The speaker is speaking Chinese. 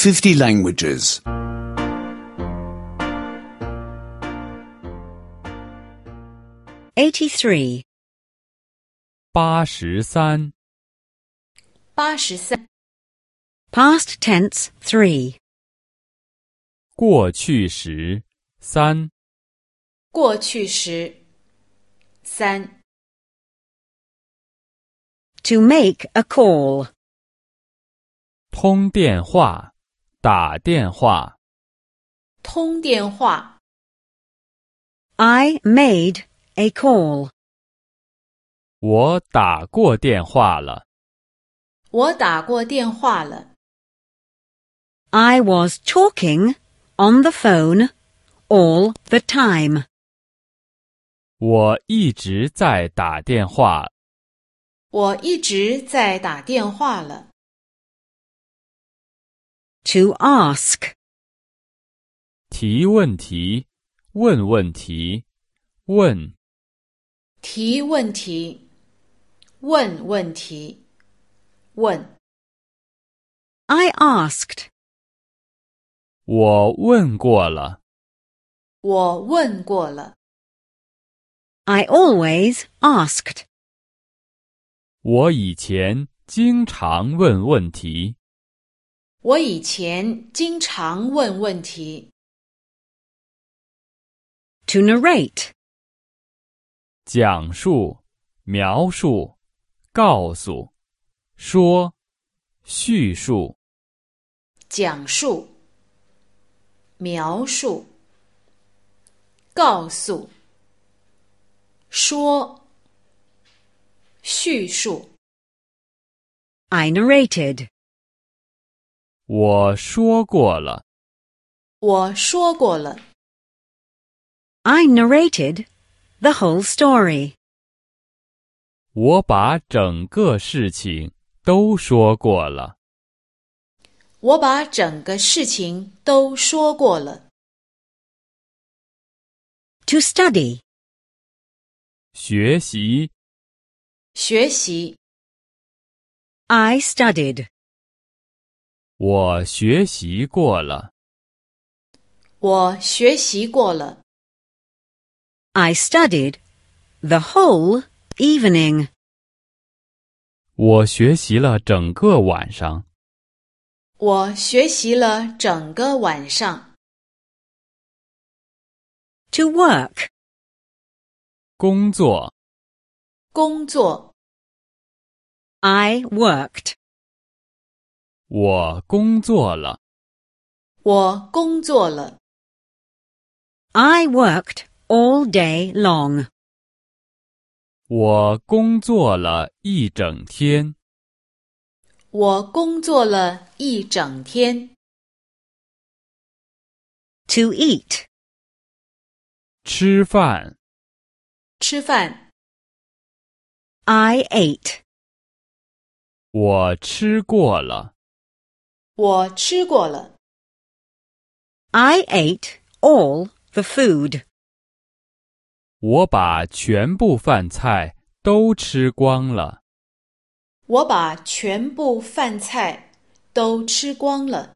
50 languages. 83. 83. 83. Past tense 3. 过去时3。 过去时3. To make a call. 通电话，打电话。 通电话。 I made a call. 我打过电话了。 我打过电话了。 I was talking on the phone all the time. 我一直在打电话。 我一直在打电话了。 To ask. 提问题，问问题，问。 提问题，问问题，问。 I asked. 我问过了。 我问过了。 I always asked. 我以前经常问问题。 我以前经常问问题。 To narrate. 讲述，描述，告诉，说，叙述。 讲述，描述，告诉，说，叙述。 I narrated. 我说过了。 我说过了。 I narrated the whole story. 我把整个事情都说过了。 我把整个事情都说过了。 To study. 学习， 学习。 I studied. 我学习过了。 我学习过了。 I studied the whole evening. 我学习了整个晚上。 我学习了整个晚上。 To work. 工作， 工作。 I worked. 我工作了。 我工作了。 I worked all day long. 我工作了一整天。 我工作了一整天。 To eat. 吃饭， 吃饭。 I ate. 我吃过了。 我吃过了。 I ate all the food. 我把全部饭菜都吃光了。 我把全部饭菜都吃光了。